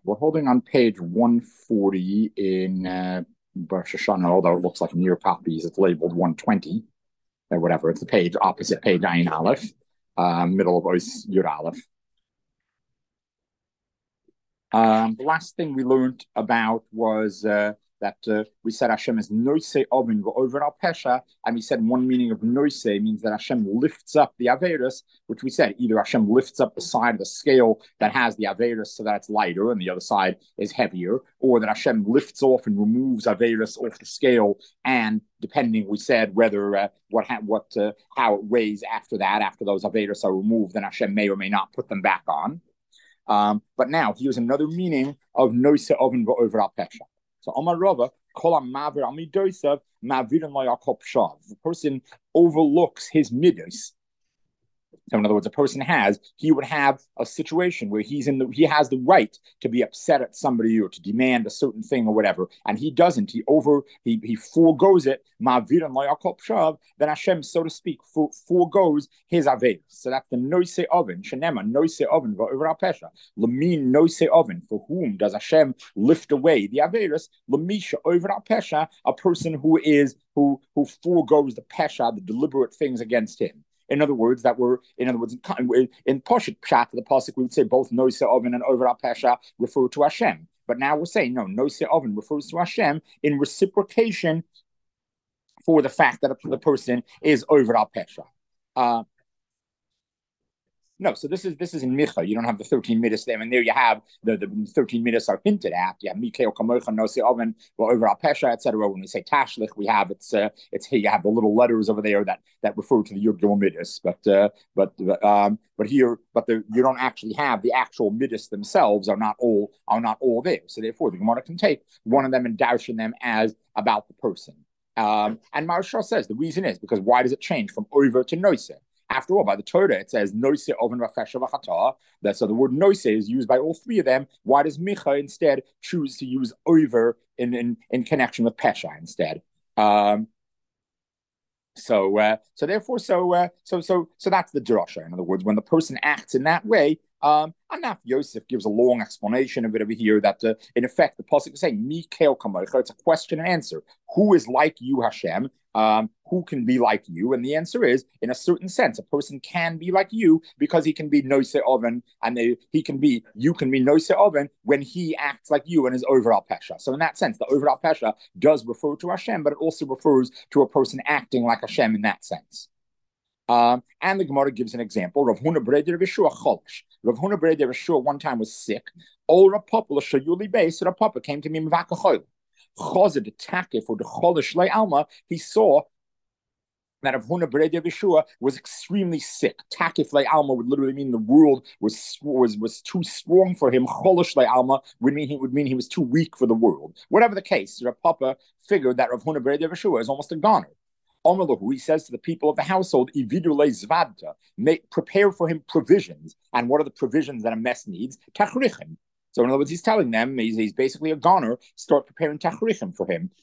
We're holding on page 140 in Rosh Hashanah, although it looks like in your copies it's labeled 120 or whatever. It's the page opposite page Ayin Aleph, middle of Ois Yud Aleph. The last thing we learned about was that we said Hashem is noise ovin over al pesha, and we said one meaning of noise means that Hashem lifts up the averus, which we said either Hashem lifts up the side of the scale that has the averus so that it's lighter and the other side is heavier, or that Hashem lifts off and removes averus off the scale, and depending, we said whether how it weighs after that, after those averus are removed, then Hashem may or may not put them back on. But now here's another meaning of noise oven over al pesha. So Omar Rava, kol mavir amidosav mavirin layakop shav. The person overlooks his midos. So in other words, a person he would have a situation where he has the right to be upset at somebody or to demand a certain thing or whatever, and he doesn't. He foregoes it. Ma'aviran layakop shav. Then Hashem, so to speak, foregoes his averos. So that's the noise oven. Shenema noise oven over al pesha. Lamin noise oven. For whom does Hashem lift away the averos? Lamisha over al pesha. A person who foregoes the pesha, the deliberate things against him. In other words, in Poshet Pshat, the pasuk, we would say both Noise Oven and Over Al Pesha refer to Hashem. But now we're saying no, Noise Oven refers to Hashem in reciprocation for the fact that the person is Over Al Pesha. No, so this is in Micha. You don't have the 13 midas there, and there you have the 13 midas are hinted at. You have Mikael Kamocha Nosi Oven over Al Pesha, etc. When we say Tashlich, we have it's you have the little letters over there that refer to the Yud Gimel midas, you don't actually have the actual midas themselves are not all there. So therefore, the Gemara can take one of them and darshan them as about the person. And Maharshal says the reason is because why does it change from over to Noise? After all, by the Torah, it says noise oven rafesha v'chata. So the word noise is used by all three of them. Why does Micha instead choose to use over in connection with pesha instead? So therefore, that's the drasha. In other words, when the person acts in that way, Anaf Yosef gives a long explanation of it over here that, in effect, the pasuk is saying, Mikael Kamocha. It's a question and answer. Who is like you, Hashem? Who can be like you? And the answer is, in a certain sense, a person can be like you because he can be Noise Oven, and you can be Noise Oven when he acts like you and is over al pesha. So in that sense, the over al pesha does refer to Hashem, but it also refers to a person acting like Hashem in that sense. And the Gemara gives an example. Rav Huna Breder Yeshua Cholish. Rav Huna Breder Yeshua one time was sick. Ol Rav Papa l'shayuli beis. Rav Papa came to me mivakachoil. Chazed takif for the Cholish lei alma. He saw that Rav Huna Breder Yeshua was extremely sick. Takif lei alma would literally mean the world was too strong for him. Cholish lei alma would mean he was too weak for the world. Whatever the case, Rav Papa figured that Rav Huna Breder Yeshua is almost a goner. He says to the people of the household, prepare for him provisions. And what are the provisions that a mess needs? Tachrichim. So in other words, he's telling them, he's basically a goner, start preparing tachrichim for him.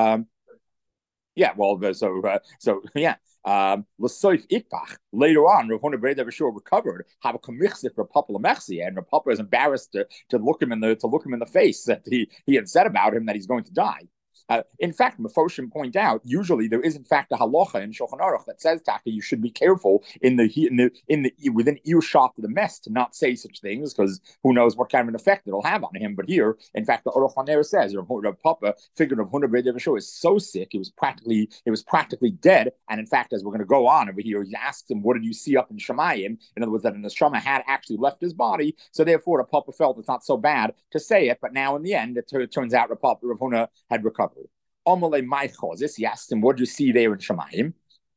Later on, Rav Huna Breder Yeshua recovered. Have a kamichsif for Papa Lamechsi, and Rav Papa is embarrassed to look him in the face that he had said about him that he's going to die. In fact, Mefoshim point out usually there is in fact a halacha in Shulchan Aruch that says Taka you should be careful within earshot of the mess to not say such things because who knows what kind of an effect it'll have on him. But here, in fact, the Aruch HaNer says Rav Papa figured Rav Huna Breder Yeshua is so sick it was practically dead. And in fact, as we're going to go on over here, he asks him, "What did you see up in Shemayim?" In other words, that an neshama had actually left his body. So therefore, Rav Papa felt it's not so bad to say it. But now in the end, it turns out Rav Huna had recovered. He asked him, what do you see there in Shemayim?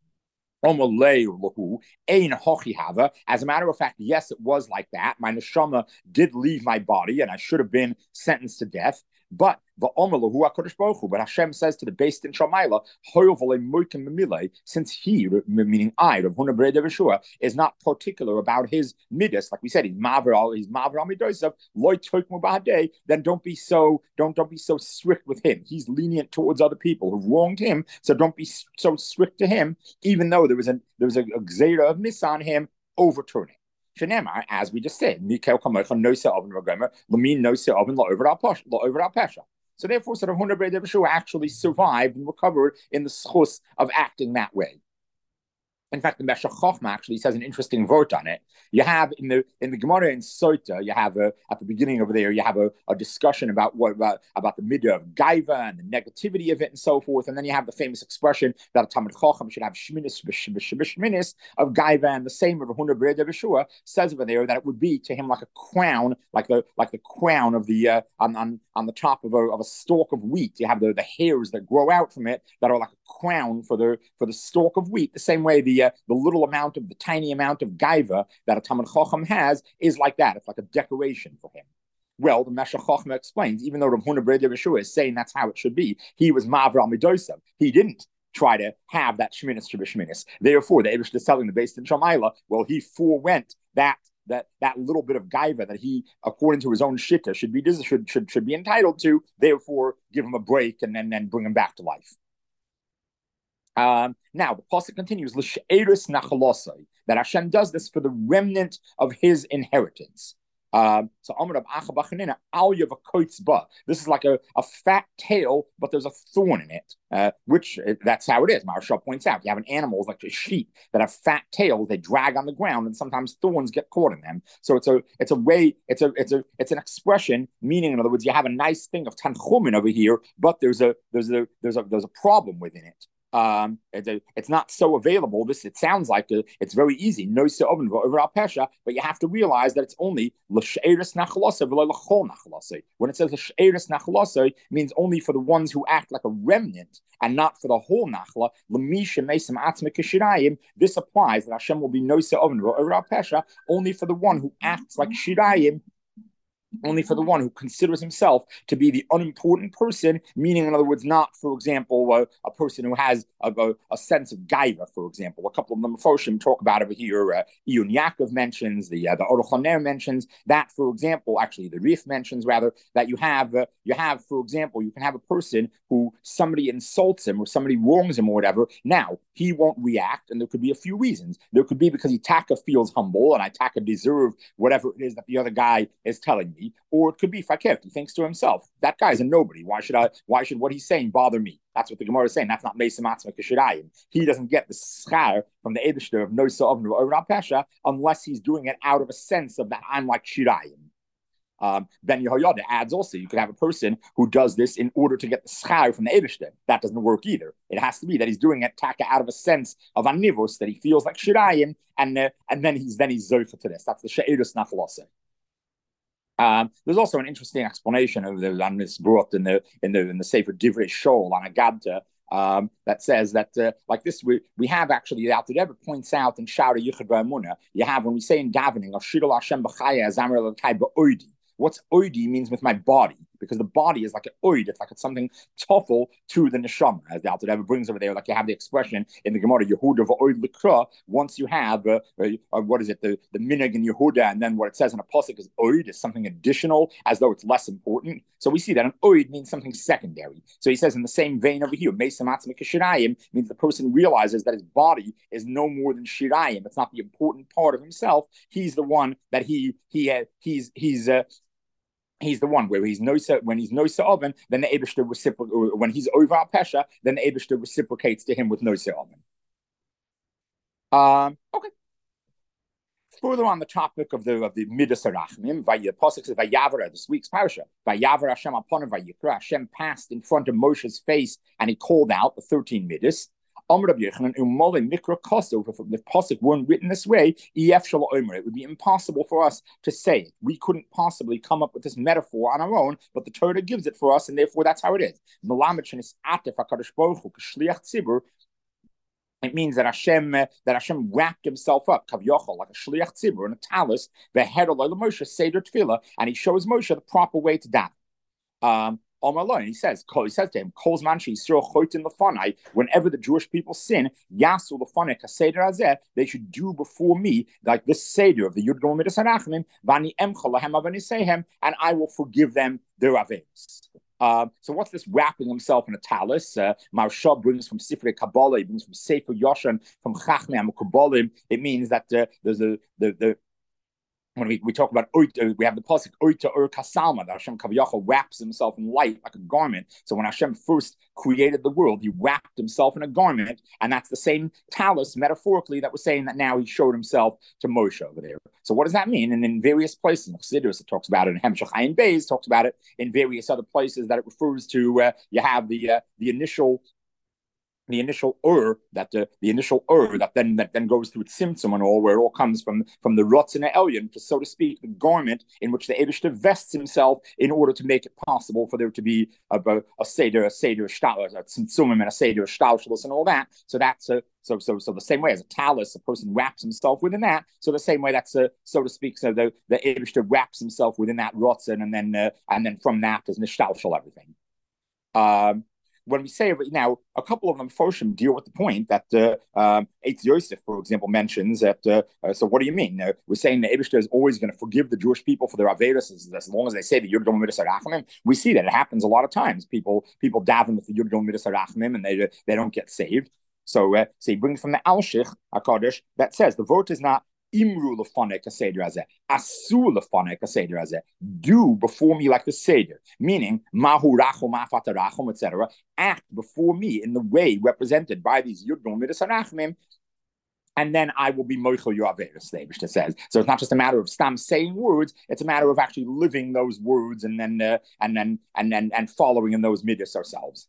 As a matter of fact, yes, it was like that. My neshama did leave my body, and I should have been sentenced to death. But Hashem says to the Beis Din Shamayla, since he, meaning I, Rav Huna Breder Yeshua, is not particular about his midas, like we said, he's maver al midosav, loy toikmu b'hadei, then don't be so strict with him. He's lenient towards other people who wronged him, so don't be so strict to him, even though there was a gzeira of miss on him, overturning. Shenemar, as we just said, Mikel Kamocha Nosa Oven Rogomer, Lamin Nosa Oven La over our Pesha. So therefore, sort of Huna Brei Devashu actually survived and recovered in the schus of acting that way. In fact, the Meshach Chochma actually says an interesting vote on it. You have in the Gemara in Sota, you have at the beginning over there, you have a discussion about about the midah of gaiva and the negativity of it and so forth, and then you have the famous expression that a Talmid Chacham should have shminis of gaiva, and the same of Huna Brei Devashua says over there that it would be to him like a crown, like the crown of the on the top of a stalk of wheat. You have the hairs that grow out from it that are like a crown for the stalk of wheat. The same way the tiny amount of gaiva that a Talmid Chacham has is like that. It's like a decoration for him. Well, the Meshach Chochma explains, even though Rav Huna Brei Devashua is saying that's how it should be, he was Mavra Midosav. He didn't try to have that Sheminis Sheminis. Therefore, the Eibush is telling the Beis Din Shamayla, well, he forewent that little bit of gaiva that he, according to his own shitta, should be entitled to. Therefore, give him a break and then bring him back to life. Now the pasuk continues, L'she'eris nachalosai, that Hashem does this for the remnant of His inheritance. So Amar Rav Acha Bachanina Al Yavakoitz Ba. This is like a fat tail, but there's a thorn in it. Which that's how it is. Maharsha points out you have an animal like a sheep that have fat tails. They drag on the ground, and sometimes thorns get caught in them. So it's an expression meaning, in other words, you have a nice thing of tanchumin over here, but there's a problem within it. It's not so available. It sounds like it's very easy. No oven over al pesha, but you have to realize that it's only l'she'eris nachalasa v'lo l'chol nachalasa. When it says l'she'eris nachalasa, means only for the ones who act like a remnant and not for the whole nachla. L'misha meisam atzme k'shirayim. This applies that Hashem will be no oven over al pesha only for the one who acts like shirayim. Only for the one who considers himself to be the unimportant person, meaning, in other words, not, for example, a person who has a sense of gaiva, for example. A couple of them Mephoshim talk about over here. Iyun Yaakov mentions, the Aruch LaNer mentions that, for example, actually the Rif mentions rather, that you have, for example, you can have a person who somebody insults him or somebody wrongs him or whatever. Now, he won't react, and there could be a few reasons. There could be because Itaka feels humble and Itaka deserve whatever it is that the other guy is telling me. Or it could be fakir. He thinks to himself, that guy's a nobody. Why should what he's saying bother me? That's what the Gemara is saying. That's not Mesim Atzma K'Shirayim. He doesn't get the schar from the Eibishter of Nosa Oven over Pesha unless he's doing it out of a sense of that I'm like Shirayim. Ben Yehoyada adds also, you could have a person who does this in order to get the schar from the Eibishter. That doesn't work either. It has to be that he's doing it taka out of a sense of anivos, that he feels like Shirayim, and then he's zoicha to this. That's the She'erus Nachaloseh. There's also an interesting explanation of on this brought in the Sefer Divrei Shol on Agadta that says that like this we have actually the Alter Rebbe points out in Shara Yichud V'Emunah, you have when we say in davening Ashidol Hashem B'Chaya Zamar Elokai B'Oidi. What's oidi means with my body, because the body is like an oid. It's like it's something toughl to the neshama, as the Alter Rebbe brings over there. Like you have the expression in the Gemara, Yehuda v'oid l'kra. Once you have what is it, the minhag in Yehuda, and then what it says in a pasuk is oid is something additional, as though it's less important. So we see that an oid means something secondary. So he says in the same vein over here, meisam atzmi k'shirayim means the person realizes that his body is no more than shirayim. It's not the important part of himself. He's the one that he's the one where when he's nosa oven, then the Eibishter reciprocates. When he's over al pesha, then the Eibishter reciprocates to him with nosa oven. Okay. Further on the topic of the midas harachmim, pasuk says Vayavra, this week's parasha. Vayavra Hashem upon Vayikra. Hashem passed in front of Moshe's face and he called out the 13 midas. If the pasuk weren't written this way, it would be impossible for us to say it. We couldn't possibly come up with this metaphor on our own, but the Torah gives it for us, and therefore that's how it is. It means that Hashem wrapped himself up, kavyochol, like a shliach tzibur in a talus, Moshe seder tefillah, and he shows Moshe the proper way to daven. He says to him, whenever the Jewish people sin, yasu lefanei kaseder hazeh, they should do before me like this seder of the Yud Gimel Midas Harachmim, vani emcha lahem avanisehem, and I will forgive them their averos. So what's this wrapping himself in a talus? Maharsha brings from Sifrei Kabbalah, he brings from Sefer Yoshan, from Chachmei HaMekubalim. It means that there's when we talk about we have the pasuk Oita Ur Kasalma, that Hashem Kaviyachal wraps himself in light like a garment. So when Hashem first created the world, he wrapped himself in a garment, and that's the same talus metaphorically that was saying that now he showed himself to Moshe over there. So what does that mean? And in various places, in Chassidus it talks about it, in Hemshech Ayin Beis talks about it, in various other places that it refers to. You have the initial that then goes through its symptom and all, where it all comes from the Ratzon Elyon, to, so to speak, the garment in which the Eibishter vests himself in order to make it possible for there to be a seder shtalus, a tzimtzumim, and a seder shtalshalus and all that. So that's so the same way as a talus, a person wraps himself within that. So the same way that's so to speak, so the Eibishter wraps himself within that Ratzon, and then from that is nishtalshal everything. When we say now, a couple of them Foshim deal with the point that Eitz Yosef, for example, mentions that. So what do you mean? We're saying the Eibishter is always going to forgive the Jewish people for their averos as long as they say the Yud Gimel Midas Harachamim. We see that it happens a lot of times. People daven with the Yud Gimel Midas Harachamim and they don't get saved. So he brings from the Alshich HaKadosh that says the vote is not Imru lefanek seder hazeh, asu lefanek seder hazeh. Do before me like the seder, meaning mahu rachum, afat rachum, etc. Act before me in the way represented by these Yud Gimel Midas Harachamim, and then I will be moichel your averos. The Eibishter says. So it's not just a matter of stam saying words; it's a matter of actually living those words and then following in those midas ourselves.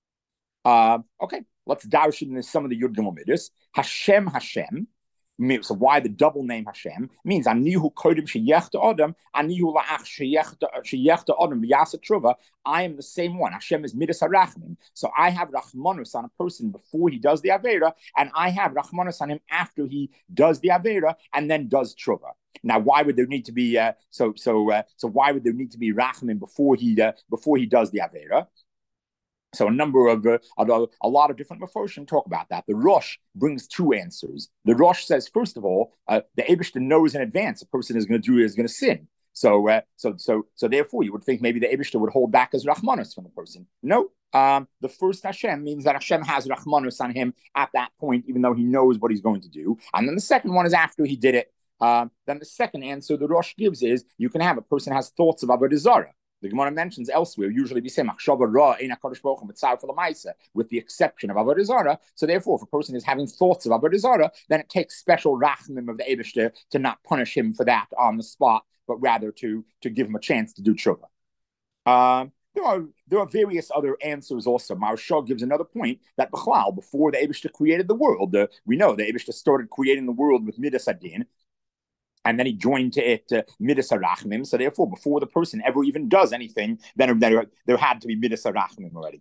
Okay, let's dash in some of the Yud Gimel Midas. Hashem. So why the double name Hashem means Anihu Kodim Sheyechta Adam, Anihu La'ach Sheyechta Adam V'Yasa Truva. I am the same one. Hashem is Midas Harachmim. So I have Rachmanus on a person before he does the Avera, and I have Rachmanus on him after he does the Avera and then does Truva. Now, why would there need to be so why would there need to be Rachmim before he does the Avera? So a number of a lot of different Mefoshim talk about that. The Rosh brings two answers. The Rosh says, first of all, the Eibishter knows in advance a person is going to sin. So therefore, you would think maybe the Eibishter would hold back his Rachmanus from the person. No, the first Hashem means that Hashem has Rachmanus on him at that point, even though he knows what he's going to do. And then the second one is after he did it. Then the second answer the Rosh gives is you can have a person has thoughts of Avodah Zarah. The Gemara mentions elsewhere, usually we say machshava ra ein HaKadosh Baruch Hu mitzvah for l'maisa, with the exception of Avodah Zarah. So therefore, if a person is having thoughts of Avodah Zarah, then it takes special rachmim of the Eibishter to not punish him for that on the spot, but rather to give him a chance to do tshuva. There are various other answers also. Maharsha gives another point that b'chlal, before the Eibishter created the world, we know the Eibishter started creating the world with Midas Adin, and then he joined to it Midas Harachmim. So therefore, before the person ever even does anything, then there had to be Midas Harachmim already.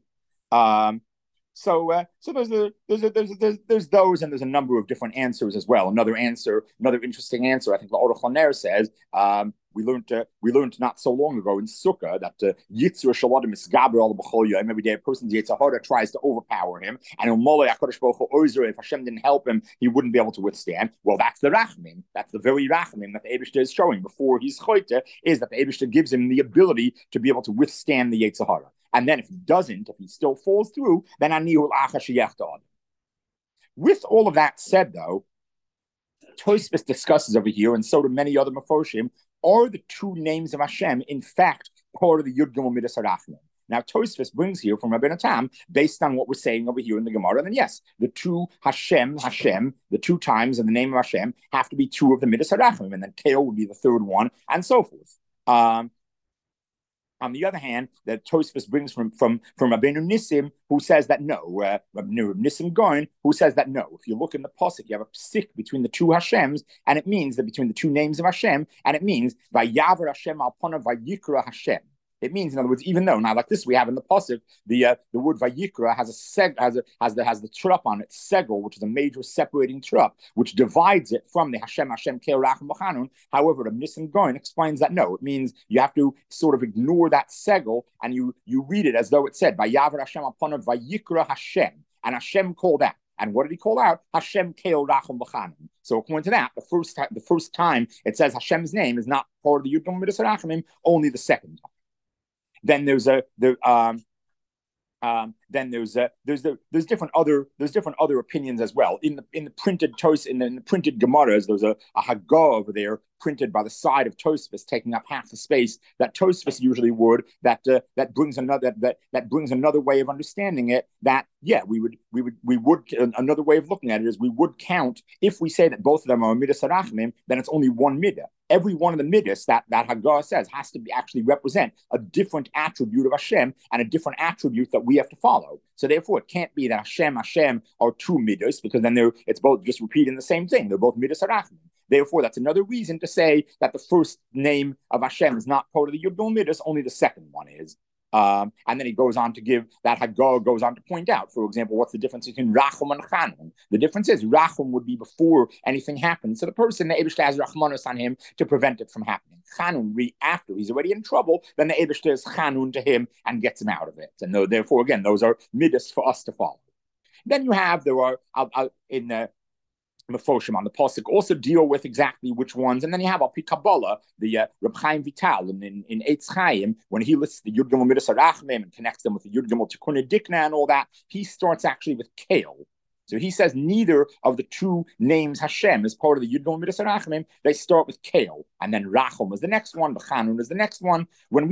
So there's those, and there's a number of different answers as well. Another interesting answer, I think the Aruch LaNer says, we learned not so long ago in Sukkah that Yitzur Shaladim is Gaber al B'chol Yom. Every day a person's Yitzhar Hara tries to overpower him, and if Hashem didn't help him, he wouldn't be able to withstand. Well, that's the Rachmim. That's the very Rachmim that the Eibishter is showing before he's Choyte, is that the Eibishter gives him the ability to be able to withstand the Yitzhar Hara. And then if he still falls through, then Anihu L'Acha Sheyechta Adam. With all of that said, though, Tosfos discusses over here, and so do many other Mefoshim, are the two names of Hashem, in fact, part of the Yud Gimel Midas Harachmim? Now, Tosfos brings here from Rabbeinu Tam, based on what we're saying over here in the Gemara, then yes, the two Hashem, the two times in the name of Hashem, have to be two of the Midas Harachmim, and then Keo would be the third one, and so forth. On the other hand, that Tosfos brings from Rabbeinu Nissim, who says that no, Rabbeinu Nissim Goin, who says that no. If you look in the pasuk, you have a psik between the two Hashems, and it means that between the two names of Hashem, and it means Vayaver Hashem al panav vayikra Hashem. It means, in other words, even though now like this we have in the pasuk, the word vayikra has the trup on it, segel, which is a major separating trup, which divides it from the Hashem Kei Racham B'Chanun. However, the Nissim Goin explains that no, it means you have to sort of ignore that segel and you read it as though it said Vayaver Hashem al panav vayikra Hashem, and Hashem called out. And what did he call out? Hashem Keo Racham B'Chanun. So according to that, the first time it says Hashem's name is not part of the Yud Gimel Midas Harachmim, only the second time. Then there's different other opinions as well. In the printed Gemaras, there's a Haggah over there printed by the side of Tosfos, taking up half the space that Tosfos usually would. That brings another way of understanding it. That we would another way of looking at it is we would count, if we say that both of them are midas harachmim, then it's only one midah. Every one of the midas that Haggah says has to actually represent a different attribute of Hashem and a different attribute that we have to follow. So therefore, it can't be that Hashem are two midas, because then it's both just repeating the same thing. They're both midas harachmim. Therefore, that's another reason to say that the first name of Hashem is not part of the Yud Gimel Midas, only the second one is. And then he goes on to give that Haggah goes on to point out, for example, what's the difference between Rachum and Chanun? The difference is Rachum would be before anything happens. So the person, the Eibishter has Rachmanus on him to prevent it from happening. Chanun, after he's already in trouble, then the Eibishter is Chanun to him and gets him out of it. And therefore, again, those are midas for us to follow. Then you have, in the Mefoshim on the pasuk also deal with exactly which ones, and then you have Al Pi Kabbalah, the Reb Chaim Vital in Eitz Chaim, when he lists the Yud Gimel Midas Harachmim and connects them with the Yud Gimel Tikkun Dikna and all that, he starts actually with Kale. So he says neither of the two names Hashem is part of the Yud Gimel Midas Harachmim. They start with Kale, and then Rachum is the next one, B'Chanun is the next one. When we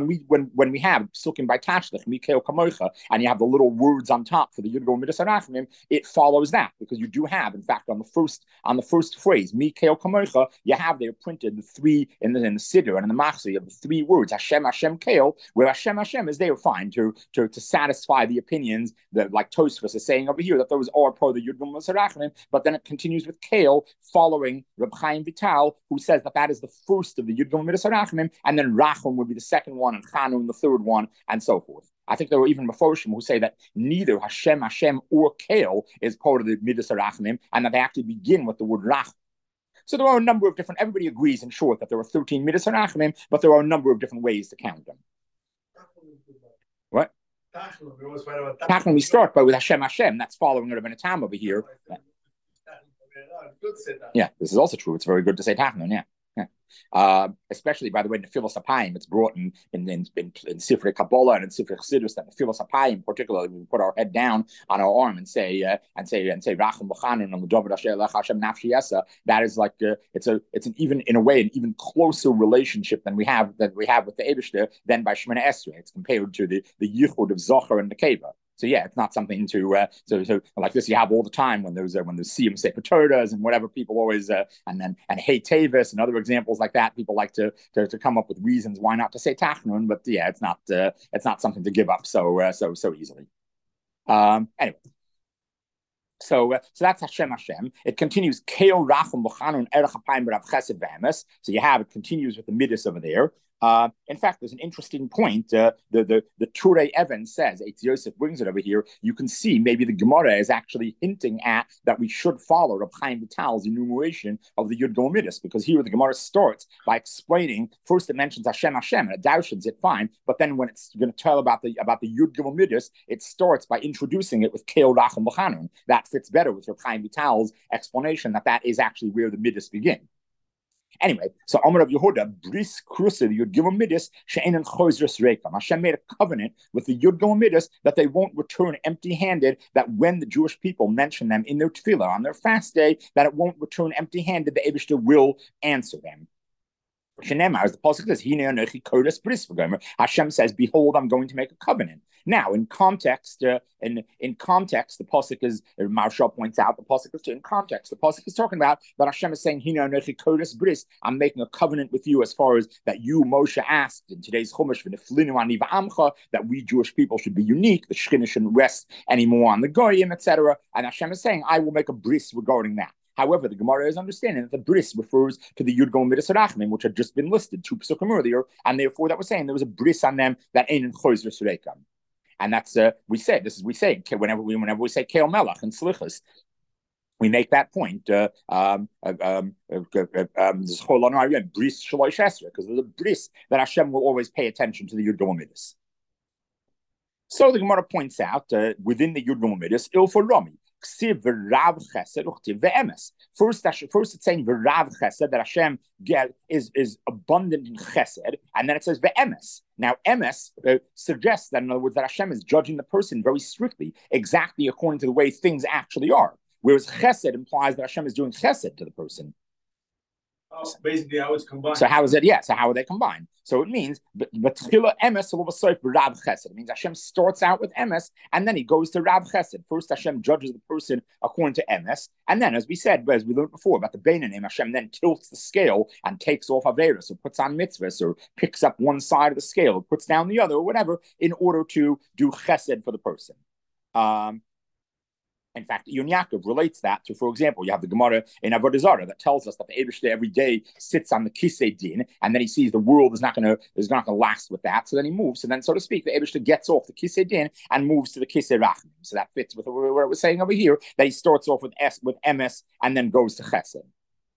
have Psukim by Tashlich, Mikael Kamocha, and you have the little words on top for the Yud Gimel Midas Harachmim, it follows that, because you do have, in fact, on the first phrase, Mikael Kamocha, you have there printed the three in the Siddur and in the Machzor, you have the three words Hashem, Hashem, Kale, where Hashem, Hashem is there fine to satisfy the opinions that, like Tosfos is saying over here, that those are part of the Yud Gimel Midas Harachmim, but then it continues with Kale, following Reb Chaim Vital, who says that is the first of the Yud Gimel Midas Harachmim, and then Rachum would be the second one, and Chanun the third one, and so forth. I think there were even Mefoshim who say that neither Hashem, or Kale is part of the Midas Harachmim, and that they actually begin with the word Rachum. So there are a number of different, everybody agrees in short that there are 13 Midas Harachmim, but there are a number of different ways to count them. What? Tachlon, we start by with Hashem, that's following Rabbeinu Tam over here. Yeah, this is also true. It's very good to say Tachlon, yeah. Especially, by the way, in the Nefilas Apayim, it's brought in Sifrei Kabbalah and in Sifrei Chassidus that Nefilas Apayim, particularly, we put our head down on our arm and say Rachum B'Chanun and L'Dovid Asher Lech Hashem Nafshi Yesa. That is like it's an even closer relationship than we have with the Eibishter than by Shemona Esrei. It's compared to the Yichud of Zohar and the Nekeva. So yeah, it's not something to so like this you have all the time when there's Siyum Sefer Torahs and whatever people always and Hey Tavis and other examples like that. People like to come up with reasons why not to say Tachnun, but yeah, it's not something to give up so easily. Anyway. So that's Hashem. It continues Keel Rachum B'Chanun Erech Apayim B'Rav Chesed V'Emes. So you have it continues with the midas over there. In fact, there's an interesting point. The Turei Even says, Eitz Yosef brings it over here. You can see maybe the Gemara is actually hinting at that we should follow Reb Chaim Vital's enumeration of the Yud Gimel Midas, because here the Gemara starts by explaining. First, it mentions Hashem, and it doushens it fine, but then when it's going to tell about the Yud Gimel Midas, it starts by introducing it with Keel Rachum B'Chanun. That fits better with Reb Chaim Vital's explanation that is actually where the Midas begin. Anyway, so Amar of Yehuda, Bris Krusa, the Yud Gimel Midas, She'enan Chozres Reikam. Hashem made a covenant with the Yud Gimel Midas that they won't return empty-handed, that when the Jewish people mention them in their tefillah on their fast day, that it won't return empty-handed, the Eibishter will answer them. As the pasuk says, Hashem says, "Behold, I'm going to make a covenant." Now, in context, the pasuk is, Maharsha points out, the pasuk is in context. The pasuk is talking about that Hashem is saying, I'm making a covenant with you, as far as that you, Moshe, asked in today's Chumash, that we Jewish people should be unique, the Shekhinah shouldn't rest anymore on the Goyim, etc. And Hashem is saying, I will make a bris regarding that. However, the Gemara is understanding that the bris refers to the Yud Gimel Midas Harachmim, which had just been listed 2 psukim earlier, and therefore that was saying there was a bris on them that ain't in Chozres Reikam. And that's we say whenever we say Keel Melach and Slichas, we make that point. Bris Shalosh Esrei, because there's a bris that Hashem will always pay attention to the Yud Gimel Midas. So the Gemara points out within the Yud Gimel Midas, Il for Rami. First, it's saying V'rav Chesed, that Hashem is abundant in Chesed, and then it says Ve'emes. Now, Emes suggests that, in other words, that Hashem is judging the person very strictly, exactly according to the way things actually are. Whereas Chesed implies that Hashem is doing Chesed to the person. Basically, how it's combined. So how is it? Yeah. So how are they combined? So it means, but tchila emes Rab Chesed. It means Hashem starts out with emes and then he goes to Rab Chesed. First, Hashem judges the person according to emes, and then, as we said, as we learned before about the Beinanim, Hashem then tilts the scale and takes off Averis, or puts on mitzvahs, or picks up one side of the scale, or puts down the other, or whatever, in order to do Chesed for the person. In fact, Iyun Yaakov relates that to, for example, you have the Gemara in Avodah Zarah that tells us that the Eibishter every day sits on the Kisei Din, and then he sees the world is not going to last with that, so then he moves. So then, so to speak, the Eibishter gets off the Kisei Din and moves to the Kisei Rachmim. So that fits with what it was saying over here, that he starts off with MS and then goes to Chesed.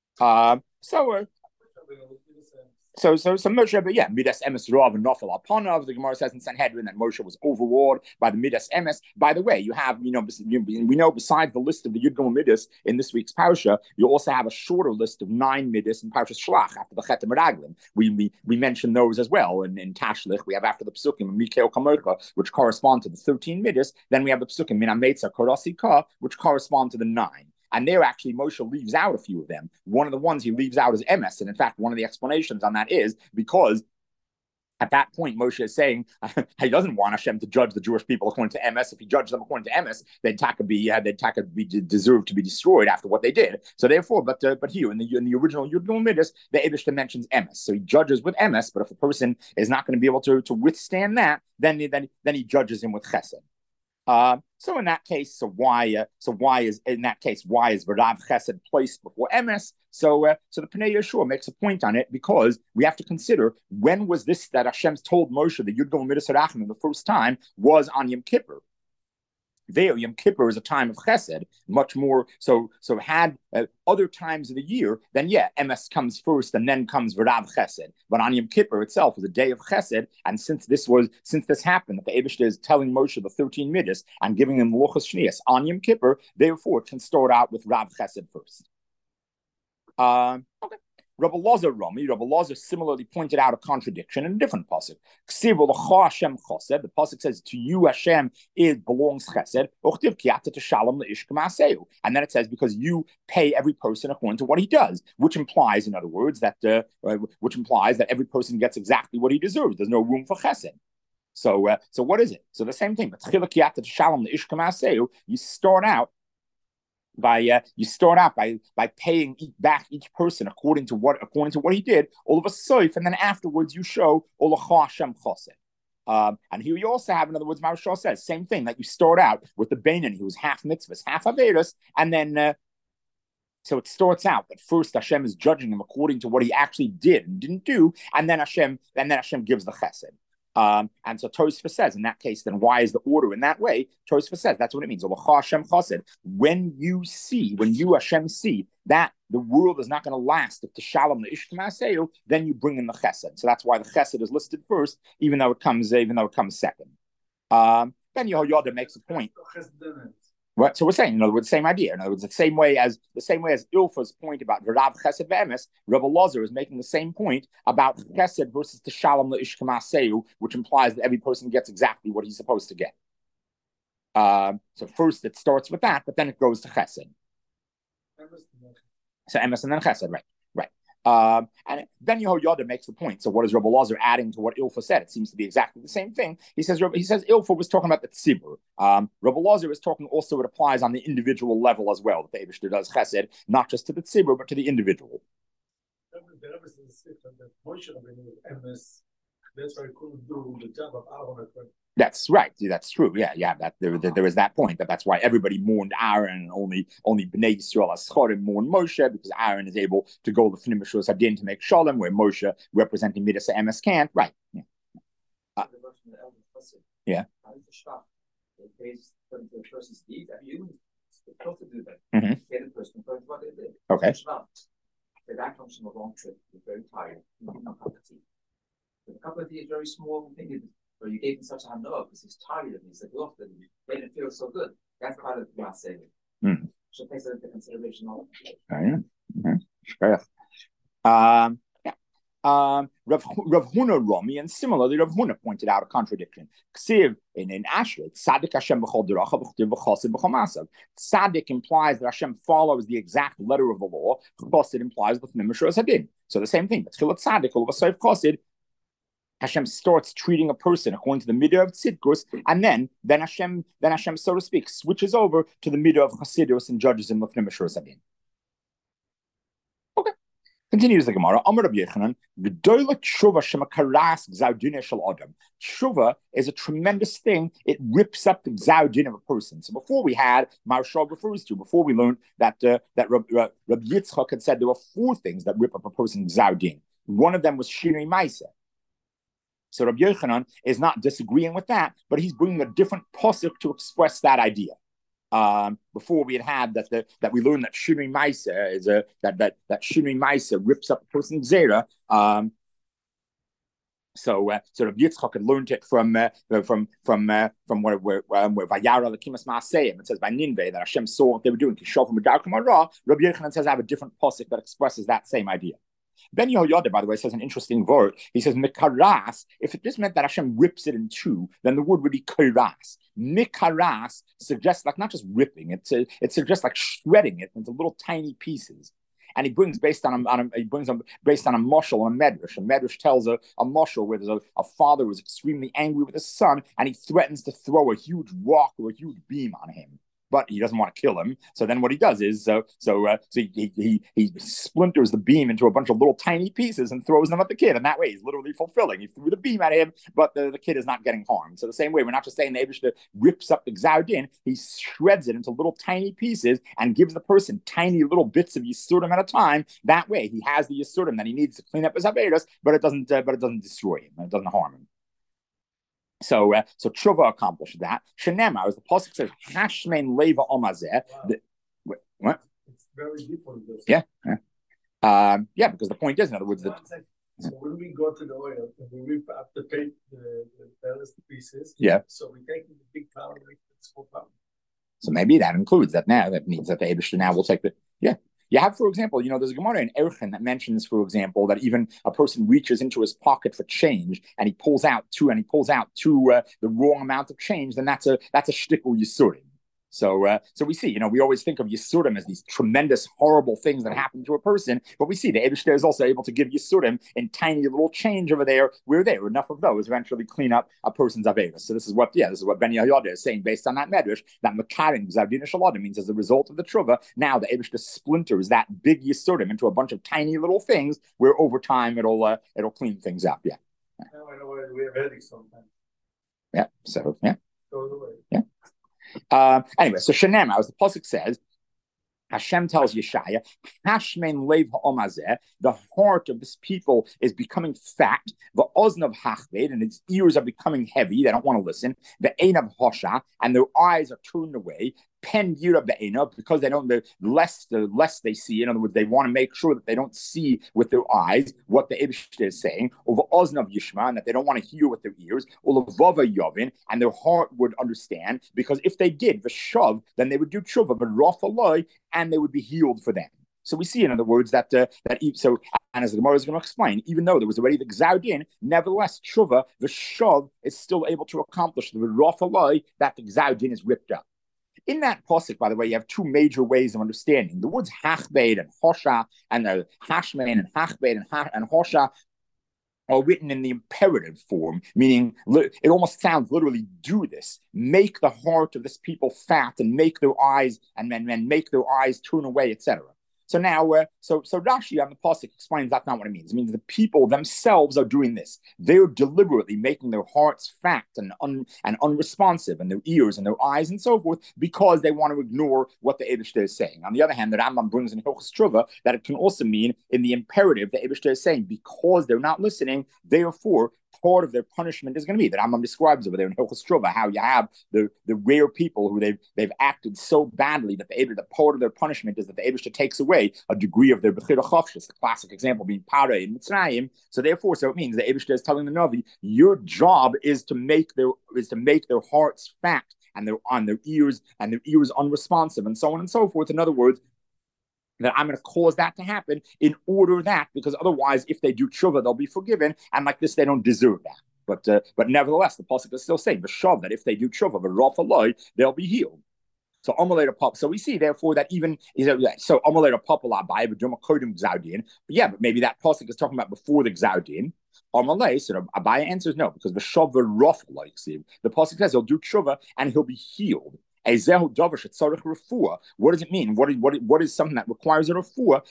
So Moshe, but yeah, Midas Emes Rav and Nofel Alpanav. The Gemara says in Sanhedrin that Moshe was overawed by the Midas Emes. By the way, you have, we know besides the list of the Yud Gimel Midas in this week's Parsha, you also have a shorter list of 9 Midas in Parsha Shlach after the Chet Meraglim. We mentioned those as well in Tashlich. We have after the Psukim Mikael Kamocha, which correspond to the 13 Midas. Then we have the Psukim Min Ametza Korasi Ka, which correspond to the 9. And there, actually, Moshe leaves out a few of them. One of the ones he leaves out is emes. And in fact, one of the explanations on that is because at that point, Moshe is saying he doesn't want Hashem to judge the Jewish people according to emes. If he judged them according to emes, they'd deserve to be destroyed after what they did. So therefore, but here in the original Yud Gimel Midas, the Eibishter mentions emes. So he judges with emes. But if the person is not going to be able to withstand that, then he judges him with chesed. So in that case, why is V'rav Chesed placed before emes? So the Pnei Yeshua makes a point on it, because we have to consider when was this that Hashem told Moshe the Yud Gimel Midas Harachim the first time was on Yom Kippur. There, Yom Kippur is a time of Chesed, much more. So had other times of the year, then yeah, emes comes first, and then comes V'rav Chesed. But on Yom Kippur itself is a day of Chesed, and since this happened, that the Eibishter is telling Moshe the 13 Midas and giving him Lochos Shnias on Yom Kippur, therefore it can start out with Rav Chesed first. Okay. Rabbi Lazar similarly pointed out a contradiction in a different pasuk. The pasuk says, "To you Hashem belongs chesed." And then it says, "Because you pay every person according to what he does," which implies, in other words, that every person gets exactly what he deserves. There's no room for chesed. So what is it? So the same thing. You start out by paying back each person according to what he did, all of a soif, and then afterwards you show Olacha Hashem Chosed. And here you also have, in other words, Maharshal says same thing, that you start out with the Beinin, who was half mitzvahs, half averos, and then so it starts out that first Hashem is judging him according to what he actually did and didn't do, and then Hashem gives the chesed. And so Tosfos says, in that case, then why is the order in that way? Tosfos says that's what it means. When you Hashem see that the world is not going to last if the shalom the ishkamaseyu, then you bring in the chesed. So that's why the chesed is listed first, even though it comes second. Then Yehoyada makes a point. Right, so we're saying, in other words, the same idea. In other words, the same way as Ilfa's point about V'rav Chesed V'emes, Rebbe Lazar is making the same point about Chesed versus the Shalom Le'ishkamaseyu, which implies that every person gets exactly what he's supposed to get. So first it starts with that, but then it goes to Chesed. So Emes and then Chesed, right. And then Yehoyada makes the point. So what is Rebbe Lazar adding to what Ilfa said? It seems to be exactly the same thing. He says Ilfa was talking about the tzibur. Rebbe Lazar is talking also, it applies on the individual level as well. That the Eibishter does chesed, not just to the tzibur, but to the individual. That's why he couldn't do the job of Aaron. That's right. That's true. Yeah. That there is that point. That's why everybody mourned Aaron, and only Bnei Yisrael Aschorim mourned Moshe, because Aaron is able to go to Fnim Mishus Hadin to make Shalom, where Moshe, representing Midas Emes, can't. Right. Yeah. Yeah. Mm-hmm. Okay. The guy comes from a long trip. He's very tired. He's not cup of tea. But the cup of tea is a very small thing. So you gave him such a handoff because he's tired and he's exhausted and he didn't feel so good. That's part of the last saving. Should take that into consideration. Yeah. Huna Rami, and similarly, Rav Huna pointed out a contradiction. Ksiv in Ashrit, Tzaddik Hashem b'chol derachav v'chtiv v'chosid b'chol masav. Tzaddik implies that Hashem follows the exact letter of the law. Chosid implies l'fnim mishras hadin. So the same thing. But Tchilat Tzaddik ul v'soif chosid. Hashem starts treating a person according to the midah of tzidkus, and then Hashem, so to speak, switches over to the midah of chasidus and judges in l'fnim mishras hadin. Continues the Gemara. Amar Rabbi Yochanan, G'dola tshuva shemakaras gzaudin shel adam. Tshuva is a tremendous thing. It rips up the gzaudin of a person. So before we had, Maharshal refers to, before we learned that Rabbi Yitzchak had said there were 4 things that rip up a person's gzaudin. One of them was shinui ma'aseh. So Rabbi Yochanan is not disagreeing with that, but he's bringing a different pasuk to express that idea. Before we had that we learned that shinui ma'aseh is that shinui ma'aseh rips up a person's zera. So Rabbi Yitzchak had learned it from where Vayara Lekimas Ma'aseim. It says by Ninveh that Hashem saw what they were doing. Rabbi Yochanan says I have a different pasuk that expresses that same idea. Ben Yehoyada, by the way, says an interesting word. He says, Mikaras, if it just meant that Hashem rips it in 2, then the word would be kiras. Mikaras suggests like not just ripping, it suggests like shredding it into little tiny pieces. And he brings based on a mashal and a medrash. A medrash tells a mashal where there's a father who is extremely angry with his son, and he threatens to throw a huge rock or a huge beam on him. But he doesn't want to kill him. So then what he does is, he splinters the beam into a bunch of little tiny pieces and throws them at the kid. And that way he's literally fulfilling. He threw the beam at him, but the kid is not getting harmed. So the same way, we're not just saying the Eibishter rips up the Gzaudin, he shreds it into little tiny pieces and gives the person tiny little bits of Yisurim at a time. That way he has the Yisurim that he needs to clean up his Averos, but it doesn't destroy him. It doesn't harm him. So tshuva accomplished that. Shenema, as the pasuk says, Hashmein leva omazeh. What? It's very deep on this. Yeah. Because the point is, in other words, that. So when we go to the oil and we rip up the various pieces, so we take the big power and make the small power. So maybe that includes that now. That means that the Eibishter now will take the. You have, for example, there's a Gemara in Erchen that mentions, for example, that even a person reaches into his pocket for change and he pulls out two the wrong amount of change, then that's a shtickle yisurim. So we see, we always think of Yisurim as these tremendous, horrible things that happen to a person, but we see the Eibishter is also able to give Yisurim in tiny little change over there, where there enough of those eventually clean up a person's Averos. So this is what Ben Yehoyada is saying based on that medrash, that Makarin Gzaudin Shaladim means as a result of the Truvah, now the Eibishter splinters that big Yisurim into a bunch of tiny little things, where over time it'll clean things up. Now I know we have headaches sometimes. Anyway, so Shenema, as the pasuk says, Hashem tells Yeshaya, Hashmein lev ha'omazeh, the heart of this people is becoming fat, va'oznav hachved, and its ears are becoming heavy, they don't want to listen, ve'enav hosha, and their eyes are turned away, pen yura be'enav, because the less they see, in other words, they want to make sure that they don't see with their eyes what the Eibishter is saying, or va'oznav yishma, and that they don't want to hear with their ears, or levava yovin, and their heart would understand, because if they did, v'shav, then they would do tshuva, but rafaloi, and they would be healed for them. So we see, in other words, and as the Gemara is going to explain, even though there was already the Gzaudin, nevertheless, tshuva, the shav, is still able to accomplish the rafaloi, that the Gzaudin is ripped up. In that pasuk, by the way, you have 2 major ways of understanding. The words hachbed and hosha, and the hashmein and hachbed and hosha are written in the imperative form, meaning it almost sounds literally, do this, make the heart of this people fat, and make their eyes and make their eyes turn away, etc. So now, so Rashi on the pasuk explains that's not what it means. It means the people themselves are doing this. They're deliberately making their hearts fat and unresponsive, and their ears and their eyes and so forth, because they want to ignore what the Eibishter is saying. On the other hand, the Rambam brings in Hilchos Truvah that it can also mean in the imperative the Eibishter is saying, because they're not listening, therefore part of their punishment is going to be that Rambam describes over there in Hilchos Truvah, how you have the rare people who they've acted so badly that the part of their punishment is that the Eibishter takes away a degree of their bechira chofshus, the classic example being Para in Mitzrayim. So it means the Eibishter is telling the Navi, your job is to make their hearts fat and their ears unresponsive, and so on and so forth. In other words, that I'm going to cause that to happen in order that, because otherwise, if they do tshuva, they'll be forgiven, and like this, they don't deserve that. But nevertheless, the pasuk is still saying v'shav that if they do tshuva, v'raf they'll be healed. So Amalei Pop. So we see therefore that even so Amalei Pop Labai V'Duma Kodim Gzaudin. But maybe that pasuk is talking about before the Gzaudin. Amalei, so Abaya answers no, because the Shav Rof like the pasuk says he'll do tshuva and he'll be healed. What does it mean? What is something that requires a refuah?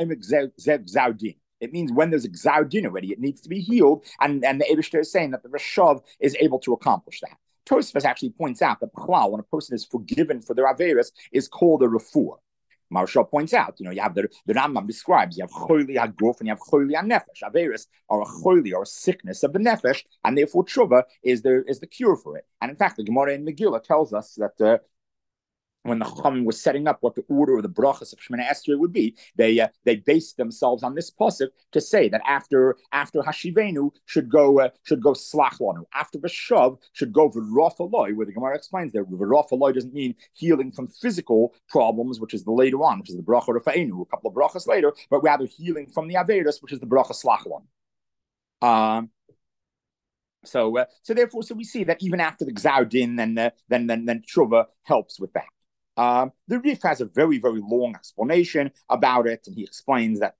It means when there's a gzaudin already, it needs to be healed, and the Eibishter is saying that the Rashav is able to accomplish that. Tosfos actually points out that when a person is forgiven for their averis, is called a refuah. Maharsha points out, you have the Rambam describes, you have choili haguf and you have choili hanefesh. Averis are a choili or a sickness of the nefesh, and therefore tshuva is the cure for it. And in fact, the Gemara in Megillah tells us that when the Chachamim was setting up what the order of the brachas of Shemoneh Esrei would be, they based themselves on this pasuk to say that after Hashivenu should go Slach Lanu. After V'shav should go V'raf Eloi, where the Gemara explains there, V'raf Eloi doesn't mean healing from physical problems, which is the later on, which is the bracha Rafa'enu, a couple of brachas later, but rather healing from the Averis, which is the bracha Slach Lanu. So therefore, we see that even after the Gzaudin, then Tshuva helps with that. The Rif has a very, very long explanation about it, and he explains that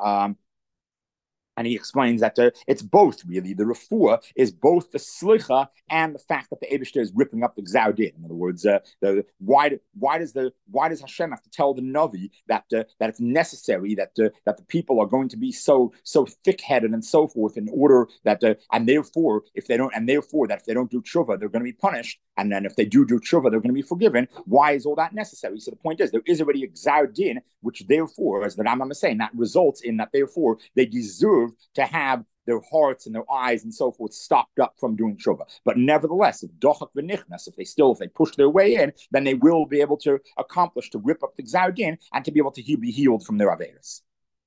it's both really. The refuah is both the slicha and the fact that the Eibishter is ripping up the gzaudin. In other words, why does Hashem have to tell the Navi that it's necessary that the people are going to be so thick-headed and so forth in order that therefore if they don't do tshuva they're going to be punished, and then if they do tshuva they're going to be forgiven. Why is all that necessary? So the point is there is already a gzaudin, which therefore, as the Rambam is saying, that results in that therefore they deserve to have their hearts and their eyes and so forth stopped up from doing tshuva. But nevertheless, if dochak v'nichnas, if they push their way in, then they will be able to accomplish to rip up the gzaudin and to be able to be healed from their averis.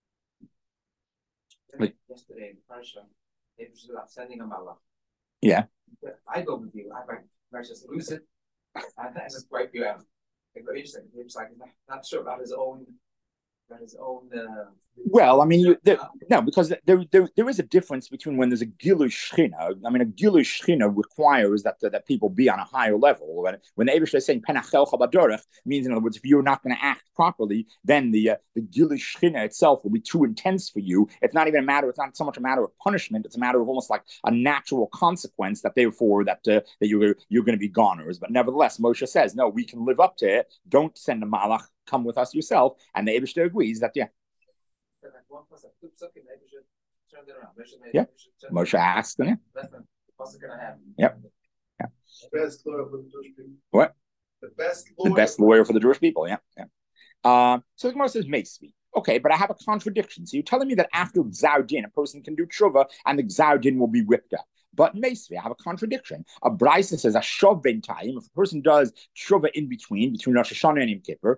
Yesterday in Parsha, they was about sending a malach. Yeah. I go with you. I just lose it, and I just wipe you out. It's very interesting. He was like not sure about his own. Well, I mean, no, because there is a difference between when there's a Gilu Shechina. I mean, a Gilu Shechina requires that people be on a higher level. When the Eibishter is saying Penachel Chabadorech, means in other words, if you're not going to act properly, then the Gilu Shechina itself will be too intense for you. It's not so much a matter of punishment. It's a matter of almost like a natural consequence that therefore that you're going to be goners. But nevertheless, Moshe says, no, we can live up to it. Don't send a malach. Come with us yourself, and the Eibishter agrees that yeah. Moshe asked, yeah. Yep. Yeah. Best lawyer for the Jewish people. What? The best lawyer for the Jewish people. Yeah. So the Gemara says Meisvi. Okay, but I have a contradiction. So you're telling me that after Gzaudin, a person can do tshuva, and the Gzaudin will be ripped up. But Meisvi, I have a contradiction. A Brisa says a Shav ben Taim. If a person does tshuva in between Rosh Hashanah and Yom Kippur,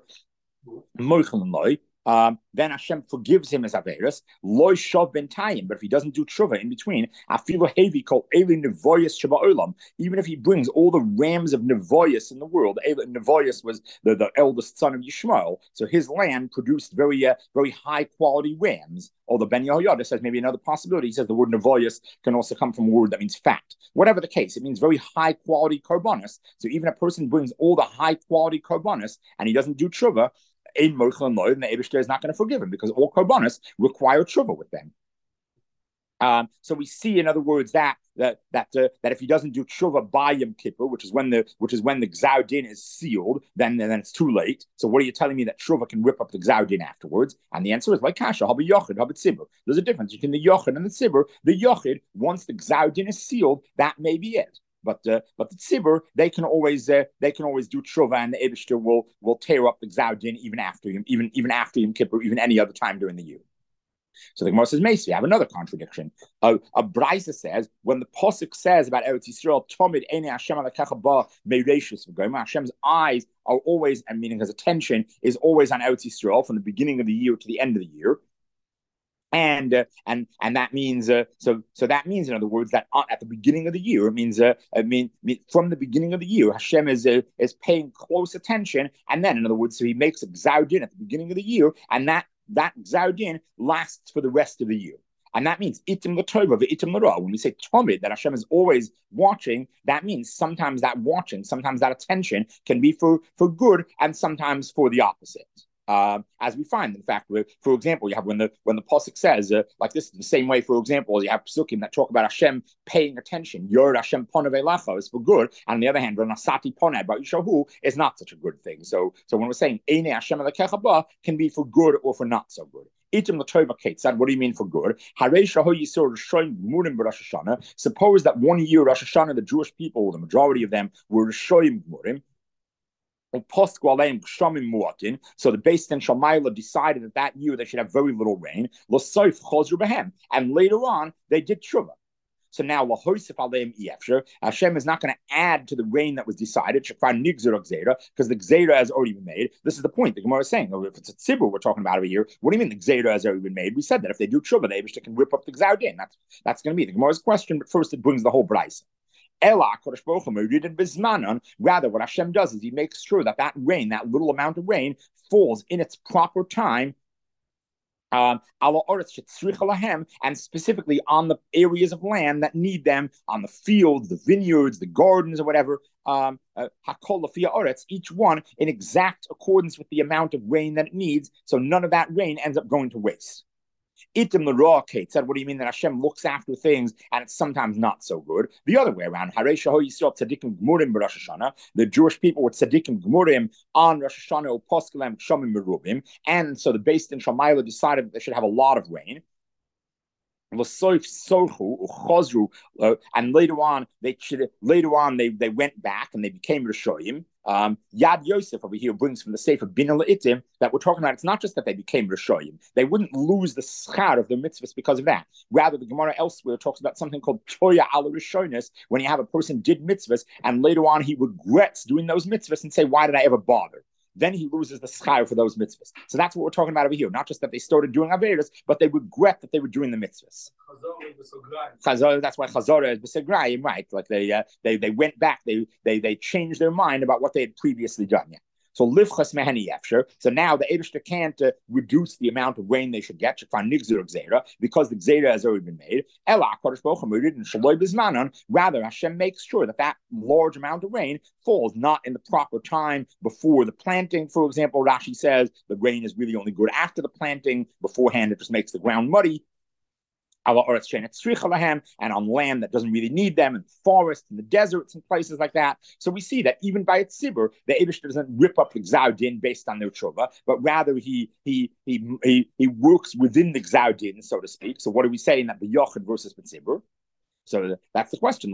then Hashem forgives him his averis. Loy shav ben tayim, but if he doesn't do tshuva in between, afilu hevi kol eli nevoyas sheba olam. Even if he brings all the rams of nevoyas in the world, Nevoyas was the eldest son of Yishmael, so his land produced very high quality rams. Or the Ben Yehoyada says maybe another possibility. He says the word nevoyas can also come from a word that means fat. Whatever the case, it means very high quality korbanos. So even a person brings all the high quality korbanos and he doesn't do tshuva, and the Eibishter is not going to forgive him because all korbanos require tshuva with them. So we see, in other words, that if he doesn't do tshuva by Yom Kippur, which is when the gzaudin is sealed, then it's too late. So what are you telling me that tshuva can rip up the gzaudin afterwards? And the answer is like kasha, habi yochid, habi tzibur. There's a difference between the yochid and the tzibur. The yochid, once the gzaudin is sealed, that may be it. But the tzibur, they can always do tshuva, and the Eibishter will tear up the gzaudin even after Yom Kippur, even any other time during the year. So the Gemara says, Meisi, I have another contradiction. A Brisa says, when the Pasuk says about Eretz Yisrael, Tomid Ene Hashem Alakacha Ba Meireshus V'Goyim, Hashem's eyes are always, and meaning his attention is always on Eretz Yisrael from the beginning of the year to the end of the year. And that means so that means, in other words, that at the beginning of the year, it means from the beginning of the year, Hashem is paying close attention, and then, in other words, so he makes a gzaudin at the beginning of the year, and that gzaudin lasts for the rest of the year. And that means itim l'tova v'itim l'ra. When we say tomid, that Hashem is always watching, that means sometimes that watching, sometimes that attention can be for good, and sometimes for the opposite. As we find, in fact, for example, you have when the pasuk says like this, the same way, for example, you have psukim that talk about Hashem paying attention. Yor Hashem ponav elacha is for good, and on the other hand, Renasati ponav ba'ishahu is not such a good thing. So when we're saying Eine Hashem elakecha ba can be for good or for not so good. Itim l'tova ketzad. What do you mean for good? Suppose that one year Rosh Hashanah, the Jewish people, the majority of them, were Rishoyim Gmurim. So the Beis Din Shamayla decided that year they should have very little rain. And later on, they did tshuva. So now Hashem is not going to add to the rain that was decided because the gzeira has already been made. This is the point the Gemara is saying. If it's a tzibur we're talking about over here, what do you mean the gzeira has already been made? We said that if they do tshuva, the Eibishter can rip up the gzaudin. That's going to be the Gemara's question. But first, it brings the whole brayso. Rather, what Hashem does is he makes sure that rain, that little amount of rain, falls in its proper time, and specifically on the areas of land that need them, on the fields, the vineyards, the gardens, or whatever. Each one in exact accordance with the amount of rain that it needs, so none of that rain ends up going to waste. Itim l'ra said, what do you mean that Hashem looks after things and it's sometimes not so good? The other way around. The Jewish people were tzaddikim gmurim on Rosh Hashanah poskelem kshamim merubim, and so the Beis Din Shamayla decided that they should have a lot of rain. And later on, they went back and they became Rishoyim. Yad Yosef over here brings from the Sefer Bina Le'itim that we're talking about. It's not just that they became Rishoyim; they wouldn't lose the schar of their mitzvahs because of that. Rather, the Gemara elsewhere talks about something called Toya ala Rishonis, when you have a person did mitzvahs and later on he regrets doing those mitzvahs and say, "Why did I ever bother?" Then he loses the schar for those mitzvahs. So that's what we're talking about over here. Not just that they started doing averos, but they regret that they were doing the mitzvahs. Chazor, that's why Chazorah is b'segrayim, right? Like they went back, they changed their mind about what they had previously done. Yeah. So livchas mehani yefsher. So now the Eibishter can't reduce the amount of rain they should get because the gzeira has already been made. Rather, Hashem makes sure that large amount of rain falls not in the proper time before the planting. For example, Rashi says the rain is really only good after the planting. Beforehand, it just makes the ground muddy. And on land that doesn't really need them, in the forests, in the deserts, and places like that. So we see that even by its tzibur, the Eibishter doesn't rip up the gzaudin based on their tshuva, but rather he works within the gzaudin, so to speak. So what are we saying that b'yochid versus b'tzibur? So that's the question.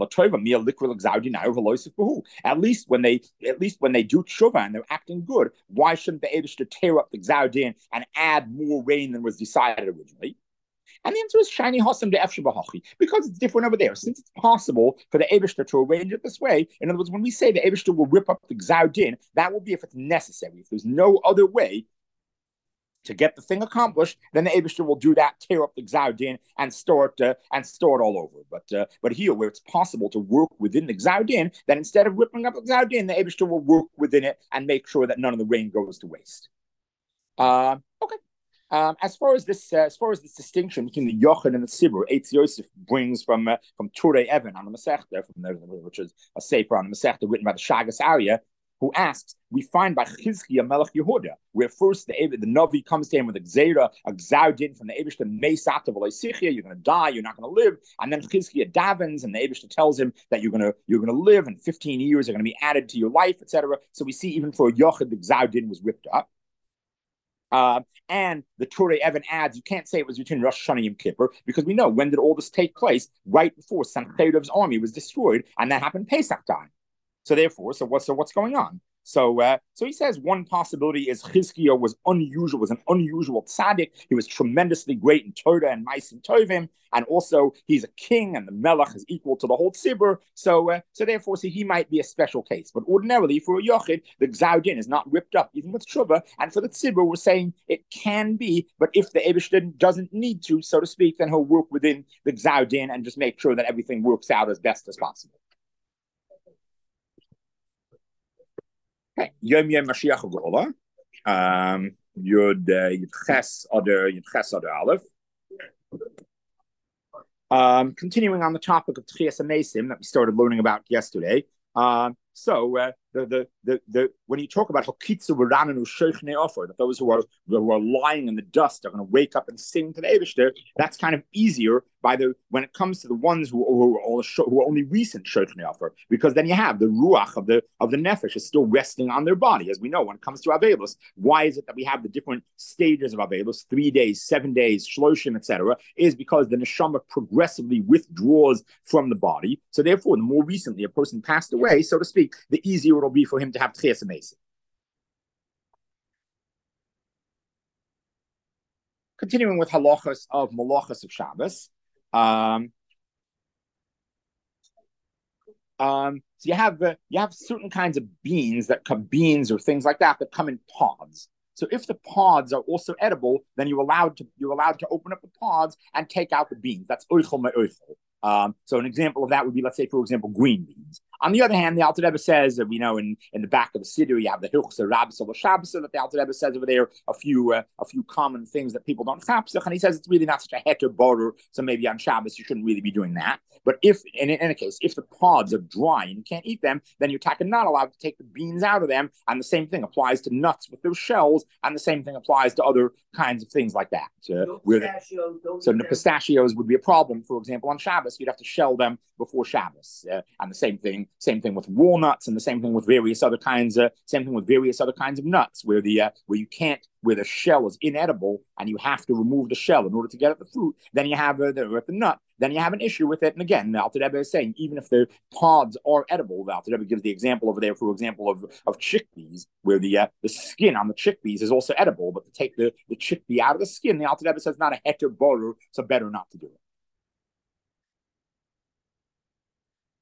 At least when they do tshuva and they're acting good, why shouldn't the Eibishter tear up the gzaudin and add more rain than was decided originally? And the answer is shiny hosam de efshabahachi, because it's different over there. Since it's possible for the Eibishter to arrange it this way, in other words, when we say the Eibishter will rip up the gzaudin, that will be if it's necessary. If there's no other way to get the thing accomplished, then the Eibishter will do that, tear up the gzaudin and store it all over. But here, where it's possible to work within the gzaudin, then instead of ripping up the gzaudin, the Eibishter will work within it and make sure that none of the rain goes to waste. Okay. As far as this distinction between the Yochid and the Sibur, Eitz Yosef brings from Turei Even on the Masechta, which is a sefer on the Masechta written by the Shagas Arya, who asks, we find by Chizkiah Melech Yehuda, where first the Navi comes to him with a gzaudin from the Eibishter, Meisata v'leisichia, you're going to die, you're not going to live, and then Chizkiah davens, and the Eibishter tells him that you're going to live, and 15 years are going to be added to your life, etc. So we see even for a Yochid, the gzaudin was ripped up. And the Turei Even adds, you can't say it was between Rosh Hashanah and Yom Kippur, because we know when did all this take place? Right before Sancheriov's army was destroyed, and that happened Pesach time. So therefore, what's going on? So he says one possibility is Chizkiah was an unusual tzaddik. He was tremendously great in Torah and Ma'asim Tovim, and also he's a king, and the Melech is equal to the whole tzibur. So therefore, he might be a special case. But ordinarily, for a yochid, the Gzar Din is not ripped up, even with Shuvah. And for the tzibur, we're saying it can be, but if the Eibishter doesn't need to, so to speak, then he'll work within the Gzar Din and just make sure that everything works out as best as possible. Okay, Yom Mashiach Geula, Yud Ches Adar Aleph. Continuing on the topic of Tchias HaMesim that we started learning about yesterday. When you talk about Hokitzu V'rananu Sheichne Ofer, that those who are lying in the dust are going to wake up and sing to the Eibishter, that's kind of easier when it comes to the ones who are only recent Sheichne Ofer, because then you have the ruach of the nefesh is still resting on their body, as we know when it comes to Avelos. Why is it that we have the different stages of Avelos, 3 days, 7 days, Shloshim, etc.? Is because the neshama progressively withdraws from the body. So therefore, the more recently a person passed away, so to speak, the easier it'll be for him to have Tchias HaMesim. Continuing with halachas of malachas of Shabbos. So you have certain kinds of beans or things like that come in pods. So if the pods are also edible, then you're allowed to open up the pods and take out the beans. That's oichel me'oichel. So an example of that would be, let's say, for example, green beans. On the other hand, the Alter Rebbe says that we know in the back of the Siddur you have the Hilchos Rabbis of Shabbos, that the Alter Rebbe says over there a few common things that people don't chapsach, and he says it's really not such a heter border, so maybe on Shabbos you shouldn't really be doing that. But if in any case, if the pods are dry and you can't eat them, then you're not allowed to take the beans out of them, and the same thing applies to nuts with those shells, and the same thing applies to other kinds of things like that. So the pistachios would be a problem, for example, on Shabbos. You'd have to shell them before Shabbos, and the same thing with walnuts, and the same thing with various other kinds of nuts, where the shell is inedible and you have to remove the shell in order to get at the fruit. Then you have the nut. Then you have an issue with it. And again, the Alter Rebbe is saying even if the pods are edible, the Alter Rebbe gives the example over there, for example, of chickpeas, where the skin on the chickpeas is also edible, but to take the chickpea out of the skin, the Alter Rebbe says not a heter borer, so better not to do it.